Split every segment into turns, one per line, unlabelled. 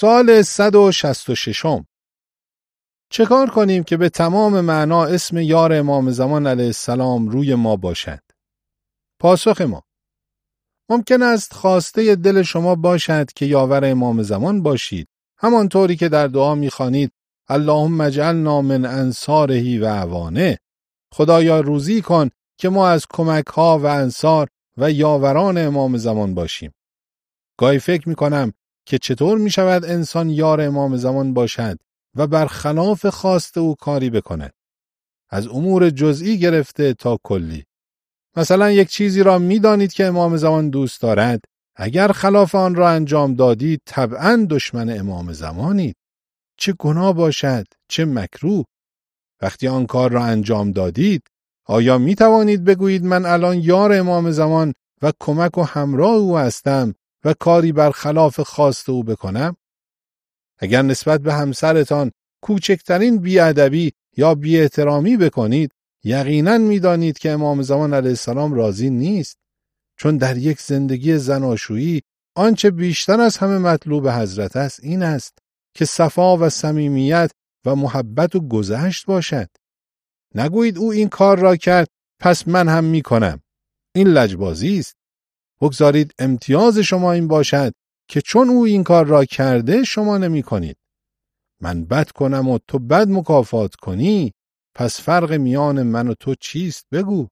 سوال 166. چه کار کنیم که به تمام معنا اسم یار امام زمان علیه السلام روی ما باشد؟ پاسخ ما: ممکن است خواسته دل شما باشد که یاور امام زمان باشید، همانطوری که در دعا می‌خوانید اللهم اجعلنا من انصاره و اعوانه. خدایا روزی کن که ما از کمک‌ها و انصار و یاوران امام زمان باشیم. گاهی فکر می‌کنم که چطور می‌شود انسان یار امام زمان باشد و برخلاف خواست او کاری بکند، از امور جزئی گرفته تا کلی. مثلا یک چیزی را می‌دانید که امام زمان دوست دارد، اگر خلاف آن را انجام دادید طبعاً دشمن امام زمانید. چه گناه باشد، چه مکروه. وقتی آن کار را انجام دادید، آیا می توانید بگویید من الان یار امام زمان و کمک و همراه او هستم و کاری برخلاف خواست او بکنم؟ اگر نسبت به همسرتان کوچکترین بی‌ادبی یا بی‌احترامی بکنید، یقیناً می دانید که امام زمان علیه السلام راضی نیست، چون در یک زندگی زناشویی آنچه بیشتر از همه مطلوب حضرت است این است که صفا و صمیمیت و محبت و گذشت باشد. نگویید او این کار را کرد پس من هم می کنم. این لجبازی است. بگذارید امتیاز شما این باشد که چون او این کار را کرده شما نمی کنید. من بد کنم و تو بد مکافات کنی، پس فرق میان من و تو چیست بگو.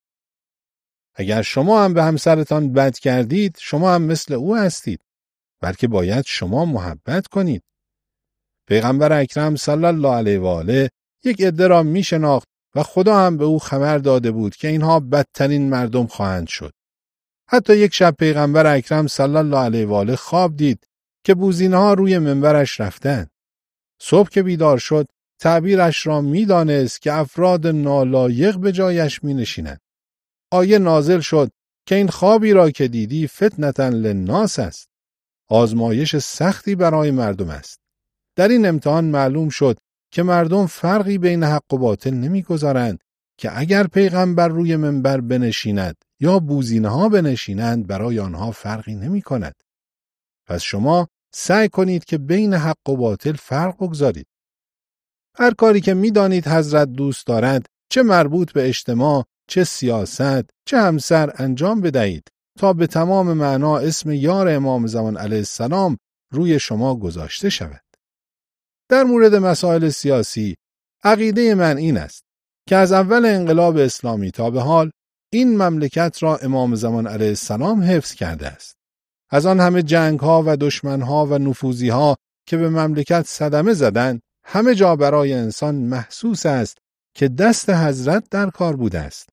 اگر شما هم به همسرتان بد کردید شما هم مثل او هستید، بلکه باید شما محبت کنید. پیغمبر اکرم صلی الله علیه و آله یک عده را می شناخت و خدا هم به او خبر داده بود که اینها بدترین مردم خواهند شد. حتی یک شب پیغمبر اکرم صلی الله علیه و آله خواب دید که بوزینه‌ها روی منبرش رفتند. صبح که بیدار شد تعبیرش را می دانست که افراد نالایق به جایش می نشینند. آیه نازل شد که این خوابی را که دیدی فتنة للناس است. آزمایش سختی برای مردم است. در این امتحان معلوم شد که مردم فرقی بین حق و باطل نمی‌گذارند که اگر پیغمبر روی منبر بنشیند یا بوزینه‌ها بنشینند برای آنها فرقی نمی‌کند. پس شما سعی کنید که بین حق و باطل فرق بگذارید. هر کاری که می‌دانید حضرت دوست دارد، چه مربوط به اجتماع، چه سیاست، چه همسر انجام بدهید تا به تمام معنا اسم یار امام زمان علیه السلام روی شما گذاشته شود. در مورد مسائل سیاسی، عقیده من این است که از اول انقلاب اسلامی تا به حال این مملکت را امام زمان علیه السلام حفظ کرده است. از آن همه جنگ‌ها و دشمن‌ها و نفوذی‌ها که به مملکت صدمه زدند، همه جا برای انسان محسوس است که دست حضرت در کار بوده است.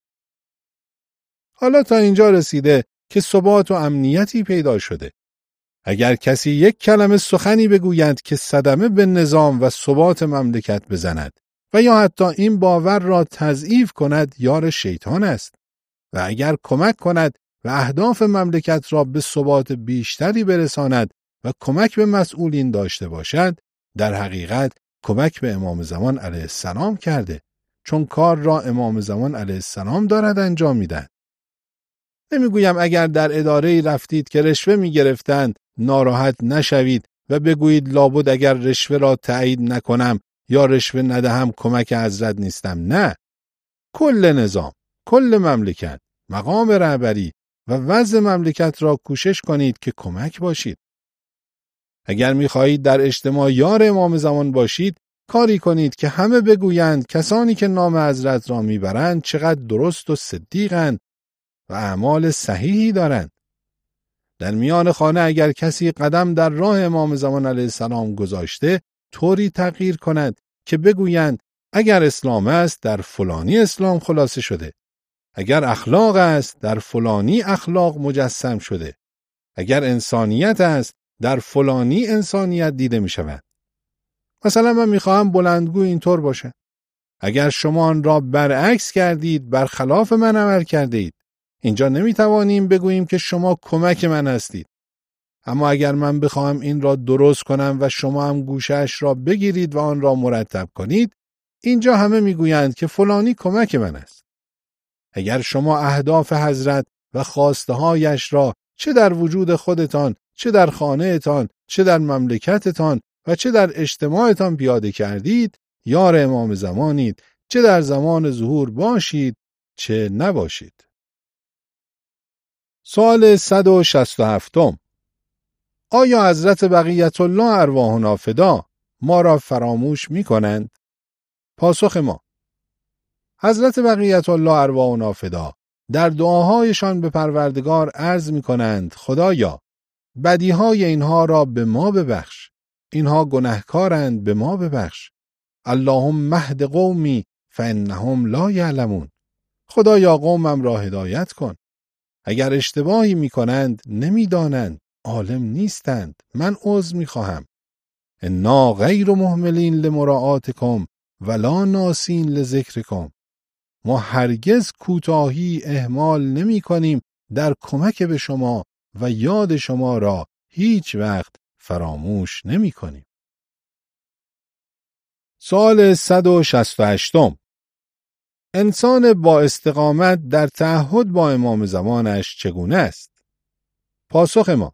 حالا تا اینجا رسیده که ثبات و امنیتی پیدا شده. اگر کسی یک کلمه سخنی بگوید که صدمه به نظام و ثبات مملکت بزند و یا حتی این باور را تضعیف کند، یار شیطان است. و اگر کمک کند و اهداف مملکت را به ثبات بیشتری برساند و کمک به مسئولین داشته باشد، در حقیقت کمک به امام زمان علیه السلام کرده، چون کار را امام زمان علیه السلام دارد انجام می‌دهد. نمیگویم اگر در اداره‌ای رفتید که رشوه می‌گرفتند ناراحت نشوید و بگویید لابد اگر رشوه را تایید نکنم یا رشوه ندهم کمک حضرت نیستم. نه، کل نظام، کل مملکت، مقام رهبری و وضع مملکت را کوشش کنید که کمک باشید. اگر می‌خواهید در اجتماع یار امام زمان باشید، کاری کنید که همه بگویند کسانی که نام حضرت را میبرند چقدر درست و صدیقند و اعمال صحیحی دارند. در میان خانه اگر کسی قدم در راه امام زمان علیه السلام گذاشته، طوری تغییر کند که بگویند اگر اسلام است در فلانی اسلام خلاصه شده، اگر اخلاق است در فلانی اخلاق مجسم شده، اگر انسانیت است در فلانی انسانیت دیده می شود. مثلا من می خواهم بلندگو اینطور باشه: اگر شما آن را برعکس کردید، برخلاف من عمل کرده اید، اینجا نمی توانیم بگوییم که شما کمک من هستید. اما اگر من بخواهم این را درست کنم و شما هم گوشش را بگیرید و آن را مرتب کنید، اینجا همه میگویند که فلانی کمک من است. اگر شما اهداف حضرت و خواسته هایش را چه در وجود خودتان، چه در خانه‌تان، چه در مملکتتان و چه در اجتماعتان پیاده کردید یار امام زمانید، چه در زمان ظهور باشید چه نباشید. سوال 167: آیا حضرت بقیت الله ارواحنا فدا ما را فراموش می کنند؟ پاسخ ما: حضرت بقیت الله ارواحنا فدا در دعاهایشان به پروردگار عرض می کنند خدایا بدیهای اینها را به ما ببخش، اینها گناهکارند به ما ببخش. اللهم اهد قومی فانهم لا یعلمون. خدایا قومم را هدایت کن، اگر اشتباهی می کنند نمی دانند، عالم نیستند، من عذر می خواهم. انا غیر مهملین لمراعاتکم ولا ناسین لذکرکم. ما هرگز کوتاهی اهمال نمی کنیم در کمک به شما و یاد شما را هیچ وقت فراموش نمی کنیم. سوال 168: انسان با استقامت در تعهد با امام زمانش چگونه است؟ پاسخ ما: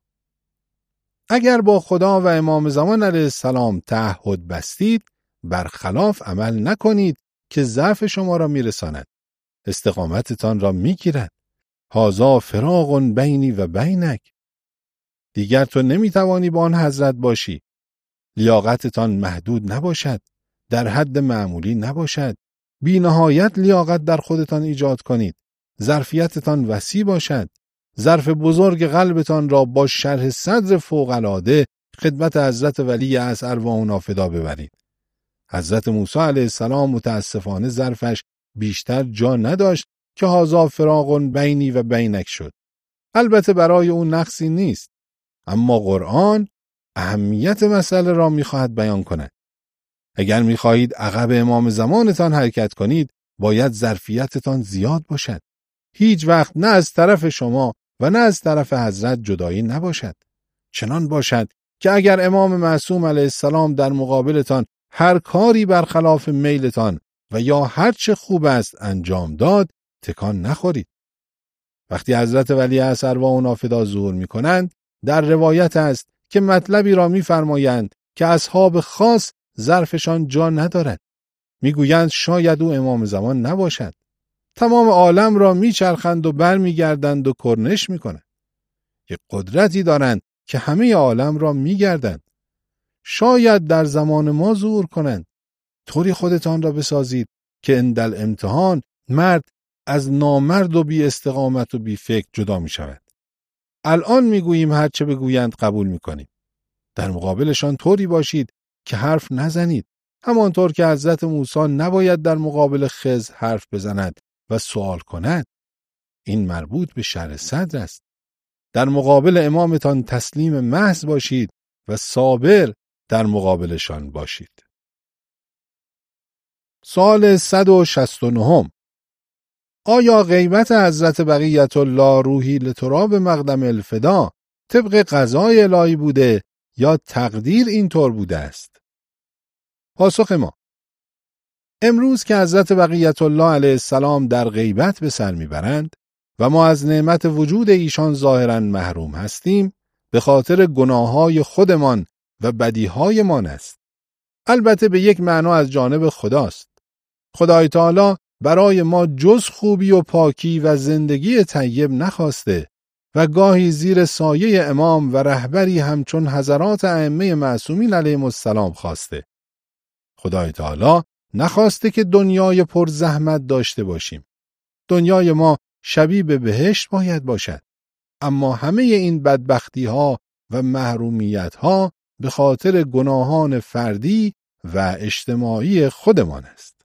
اگر با خدا و امام زمان علیه السلام تعهد بستید، برخلاف عمل نکنید که ضعف شما را میرساند، استقامتتان را میگیرد. هذا فراق بینی و بینک. دیگر تو نمیتوانی با آن حضرت باشی. لیاقتتان محدود نباشد، در حد معمولی نباشد. بی نهایت لیاقت در خودتان ایجاد کنید. ظرفیتتان وسیع باشد. ظرف بزرگ قلبتان را با شرح صدر فوق‌العاده خدمت حضرت ولی اعظم ارواحنا فدا ببرید. حضرت موسی علیه السلام متاسفانه ظرفش بیشتر جا نداشت که هذا فراق بینی و بینک شد. البته برای اون نقصی نیست، اما قرآن اهمیت مسئله را می‌خواهد بیان کند. اگر می‌خواهید عقب امام زمانتان حرکت کنید، باید ظرفیتتان زیاد باشد. هیچ وقت نه از طرف شما و نه از طرف حضرت جدایی نباشد. چنان باشد که اگر امام معصوم علیه السلام در مقابلتان هر کاری برخلاف میلتان و یا هر چه خوب است انجام داد، تکان نخورید. وقتی حضرت ولی اعظم ارواحنا فدا ظهور می‌کنند، در روایت است که مطلبی را می‌فرمایند که اصحاب خاص ظرفشان جا ندارد. میگویند شاید او امام زمان نباشد. تمام عالم را میچرخند و برمیگردند و کرنش میکنند. یک قدرتی دارند که همه عالم را میگردند. شاید در زمان ما ظهور کنند. طوری خودتان را بسازید که اندل امتحان مرد از نامرد و بی استقامت و بی فکر جدا می شود. الان میگوییم هر چه بگویند قبول میکنیم. در مقابلشان طوری باشید که حرف نزنید. همانطور که حضرت موسی نباید در مقابل خضر حرف بزند و سوال کند. این مربوط به شرح صدر است. در مقابل امامتان تسلیم محض باشید و صابر در مقابلشان باشید. سوال 169: آیا غیبت حضرت بقیت الله روحی لتراب مقدم الفدا طبق قضای الهی بوده یا تقدیر اینطور بوده است؟ پاسخ ما: امروز که حضرت بقیت الله علیه السلام در غیبت به سر میبرند و ما از نعمت وجود ایشان ظاهراً محروم هستیم، به خاطر گناههای خودمان و بدیهایمان است. البته به یک معنا از جانب خداست. خدای تعالی برای ما جز خوبی و پاکی و زندگی طیب نخواسته و گاهی زیر سایه امام و رهبری همچون حضرات ائمه معصومین علیهم السلام خواسته. خدای تعالی نخواسته که دنیای پر زحمت داشته باشیم. دنیای ما شبیه به بهشت باید باشد. اما همه این بدبختی ها و محرومیت ها به خاطر گناهان فردی و اجتماعی خودمان است.